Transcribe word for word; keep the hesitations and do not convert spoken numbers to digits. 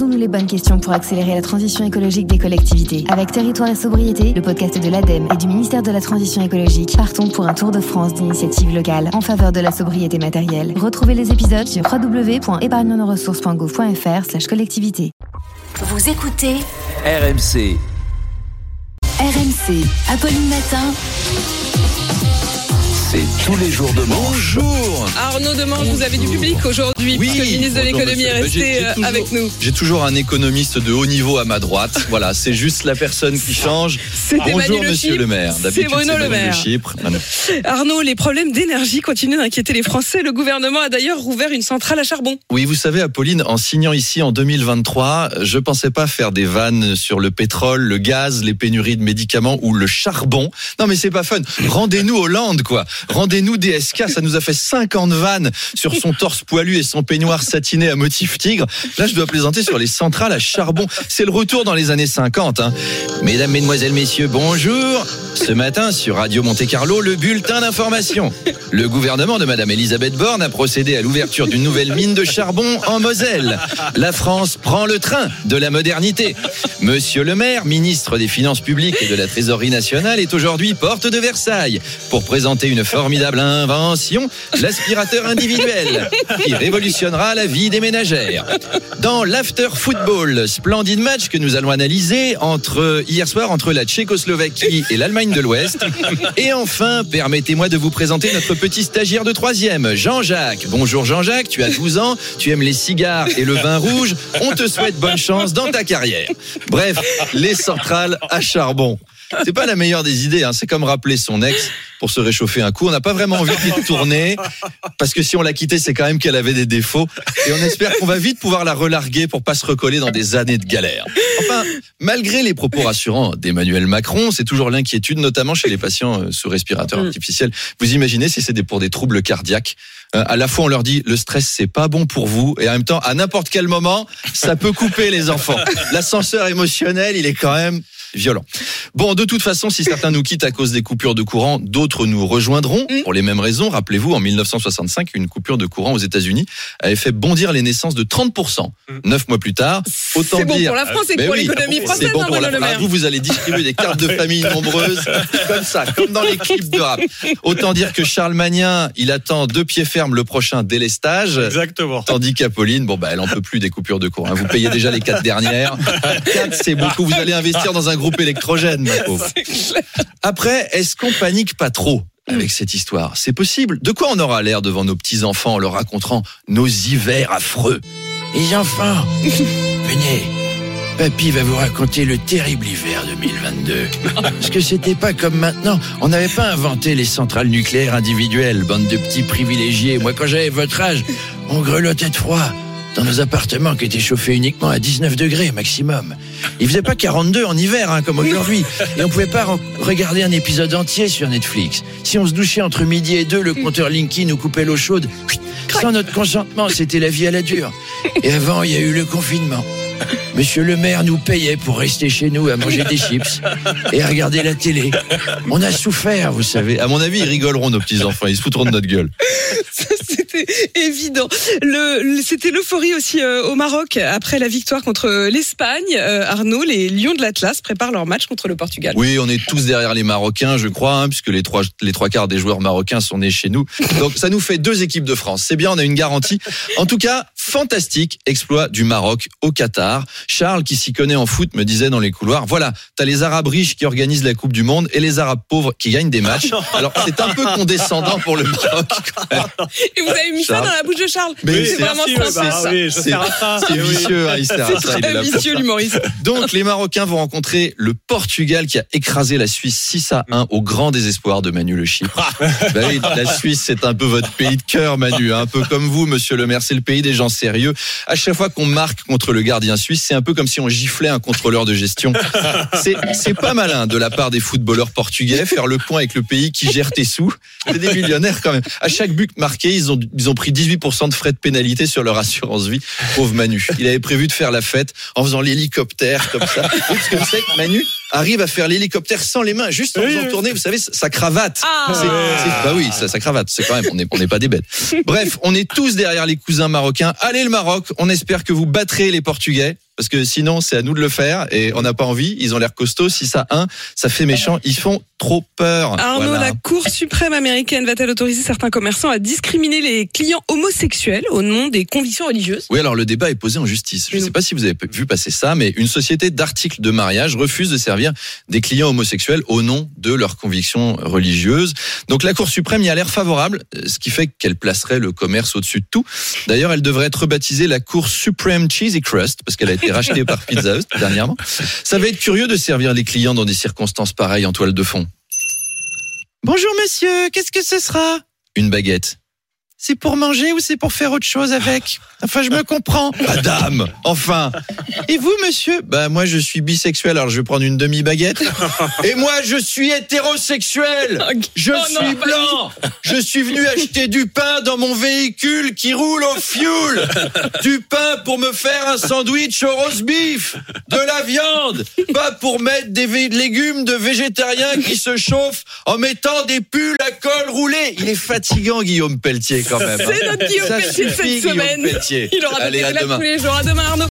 Posons-nous les bonnes questions pour accélérer la transition écologique des collectivités. Avec Territoire et Sobriété, le podcast de l'ADEME et du ministère de la Transition écologique, partons pour un tour de France d'initiatives locales en faveur de la sobriété matérielle. Retrouvez les épisodes sur w w w point épargne nos ressources point gouv point f r slash collectivité. Vous écoutez R M C. R M C, Apolline Matin. C'est tous les jours de manche. Bonjour Arnaud Demange, vous avez du public aujourd'hui, oui, puisque le ministre de l'économie est resté j'ai, j'ai toujours, avec nous. J'ai toujours un économiste de haut niveau à ma droite. Voilà, c'est juste la personne qui change. C'était Bonjour Manu Monsieur Le, le maire. C'est Bruno c'est Le Maire. Chypre. Arnaud, les problèmes d'énergie continuent d'inquiéter les Français. Le gouvernement a d'ailleurs rouvert une centrale à charbon. Oui, vous savez, Apolline, en signant ici en deux mille vingt-trois, je pensais pas faire des vannes sur le pétrole, le gaz, les pénuries de médicaments ou le charbon. Non, mais c'est pas fun. Rendez-nous Hollande, quoi. Rendez-nous D S K. Ça nous a fait cinquante vannes sur son torse poilu et son peignoir satiné à motif tigre. Là, je dois plaisanter sur les centrales à charbon. C'est le retour dans les années cinquante. Hein. Mesdames, Mesdemoiselles, Messieurs, bonjour. Ce matin, sur Radio Monte-Carlo, le bulletin d'information. Le gouvernement de Madame Elisabeth Borne a procédé à l'ouverture d'une nouvelle mine de charbon en Moselle. La France prend le train de la modernité. Monsieur le maire, ministre des Finances publiques et de la Trésorerie nationale, est aujourd'hui porte de Versailles pour présenter une formidable invention, l'aspirateur individuel, qui révolutionnera la vie des ménagères. Dans l'after football, splendide match que nous allons analyser entre hier soir entre la Tchécoslovaquie et l'Allemagne de l'Ouest. Et enfin, permettez-moi de vous présenter notre petit stagiaire de troisième, Jean-Jacques. Bonjour Jean-Jacques, tu as douze ans, tu aimes les cigares et le vin rouge. On te souhaite bonne chance dans ta carrière. Bref, les centrales à charbon. C'est pas la meilleure des idées, hein. C'est comme rappeler son ex pour se réchauffer un coup. On n'a pas vraiment envie de tourner parce que si on l'a quittée, c'est quand même qu'elle avait des défauts. Et on espère qu'on va vite pouvoir la relarguer pour pas se recoller dans des années de galère. Enfin, malgré les propos rassurants d'Emmanuel Macron, c'est toujours l'inquiétude, notamment chez les patients sous respirateur artificiel. Vous imaginez si c'est pour des troubles cardiaques? Euh, à la fois, on leur dit le stress, c'est pas bon pour vous, et en même temps, à n'importe quel moment, ça peut couper les enfants. L'ascenseur émotionnel, il est quand même violent. Bon, de toute façon, si certains nous quittent à cause des coupures de courant, d'autres nous rejoindront pour les mêmes raisons. Rappelez-vous, en mille neuf cent soixante-cinq, une coupure de courant aux États-Unis avait fait bondir les naissances de trente pour cent. Neuf mois plus tard, autant c'est bon dire. pour la France et Mais pour oui, l'économie française. C'est bon pour la France. Vous, vous allez distribuer des cartes de famille nombreuses, comme ça, comme dans les clips de rap. Autant dire que Charles Magnin, il attend de pied ferme le prochain délestage. Exactement. Tandis qu'Apolline, bon, bah, elle en peut plus des coupures de courant. Vous payez déjà les quatre dernières. Quatre, c'est beaucoup. Vous allez investir dans un groupe électrogène, ma pauvre. Après, est-ce qu'on panique pas trop avec cette histoire? C'est possible. De quoi on aura l'air devant nos petits-enfants en leur racontant nos hivers affreux? Les enfants, venez. Papy va vous raconter le terrible hiver deux mille vingt-deux. Parce que c'était pas comme maintenant. On n'avait pas inventé les centrales nucléaires individuelles, bande de petits privilégiés. Moi, quand j'avais votre âge, on grelottait de froid dans nos appartements qui étaient chauffés uniquement à dix-neuf degrés maximum. Il faisait pas quarante-deux en hiver, hein, comme aujourd'hui. Et on pouvait pas re- regarder un épisode entier sur Netflix. Si on se douchait entre midi et deux, le compteur Linky nous coupait l'eau chaude. Sans notre consentement, c'était la vie à la dure. Et avant, il y a eu le confinement. Monsieur le maire nous payait pour rester chez nous à manger des chips et à regarder la télé. On a souffert, vous savez. À mon avis, ils rigoleront, nos petits-enfants. Ils se foutront de notre gueule. Ça, c'était évident. Le, le- c'était l'euphorie aussi euh, au Maroc après la victoire contre l'Espagne. Euh, Arnaud, les Lions de l'Atlas préparent leur match contre le Portugal. Oui, on est tous derrière les Marocains, je crois, hein, puisque les trois, les trois quarts des joueurs marocains sont nés chez nous. Donc, ça nous fait deux équipes de France. C'est bien, on a une garantie. En tout cas, fantastique exploit du Maroc au Qatar. Charles, qui s'y connaît en foot, me disait dans les couloirs, voilà, t'as les Arabes riches qui organisent la Coupe du Monde et les Arabes pauvres qui gagnent des matchs. Alors, c'est un peu condescendant pour le Maroc, quand même. Et vous avez mis Charles. ça dans la bouche de Charles. Mais c'est c'est vraiment merci, sympa. bah oui, je C'est- sers à ça. C'est Eh oui. vicieux, hein, il sert à C'est ça, il est très là pour vicieux, ça. l'humoriste. Donc, les Marocains vont rencontrer le Portugal qui a écrasé la Suisse six à un au grand désespoir de Manu Le Chypre. Ben oui, la Suisse, c'est un peu votre pays de cœur, Manu, hein, un peu comme vous, monsieur le maire. C'est le pays des gens sérieux. À chaque fois qu'on marque contre le gardien suisse, c'est un peu comme si on giflait un contrôleur de gestion. C'est, c'est pas malin de la part des footballeurs portugais, faire le point avec le pays qui gère tes sous. C'est des millionnaires quand même. À chaque but marqué, ils ont, ils ont pris dix-huit pour cent de frais de pénalité sur leur assurance vie. Pauvre Manu. Il avait prévu de faire la fête en faisant l'hélicoptère comme ça. Vous savez ce que c'est que Manu arrive à faire l'hélicoptère sans les mains, juste en faisant tourner, vous savez, sa cravate. Ah. C'est, c'est, bah oui, sa, sa cravate. C'est quand même, on n'est on n'est pas des bêtes. Bref, on est tous derrière les cousins marocains. Allez le Maroc, on espère que vous battrez les Portugais. parce que sinon c'est à nous de le faire et on n'a pas envie. Ils ont l'air costauds. Si ça un, ça fait méchant. Ils font trop peur. Arnaud, Voilà. la Cour suprême américaine va-t-elle autoriser certains commerçants à discriminer les clients homosexuels au nom des convictions religieuses ? Oui, alors le débat est posé en justice. Je ne sais pas si vous avez vu passer ça, mais une société d'articles de mariage refuse de servir des clients homosexuels au nom de leurs convictions religieuses. Donc la Cour suprême y a l'air favorable, ce qui fait qu'elle placerait le commerce au-dessus de tout. D'ailleurs, elle devrait être rebaptisée la Cour Supreme Cheesy Crust, parce qu'elle a été rachetée par Pizza Hut dernièrement. Ça va être curieux de servir les clients dans des circonstances pareilles en toile de fond. Bonjour monsieur, qu'est-ce que ce sera ? Une baguette. C'est pour manger ou c'est pour faire autre chose avec ? Enfin, je me comprends. Madame, enfin. Et vous, monsieur ? Bah, moi, je suis bisexuel, alors je vais prendre une demi-baguette. Et moi, je suis hétérosexuel. Je Oh non, suis pas blanc. Je suis venu acheter du pain dans mon véhicule qui roule au fioul. Du pain pour me faire un sandwich au roast beef. De la viande. Pas pour mettre des vé- légumes de végétariens qui se chauffent en mettant des pulls à col roulé. Il est fatigant, Guillaume Pelletier, quand même. C'est notre Guillaume Ça Pelletier suffit, cette Guillaume semaine. Pelletier. Il aura Allez, des à blagues demain. tous les jours. À demain, Arnaud.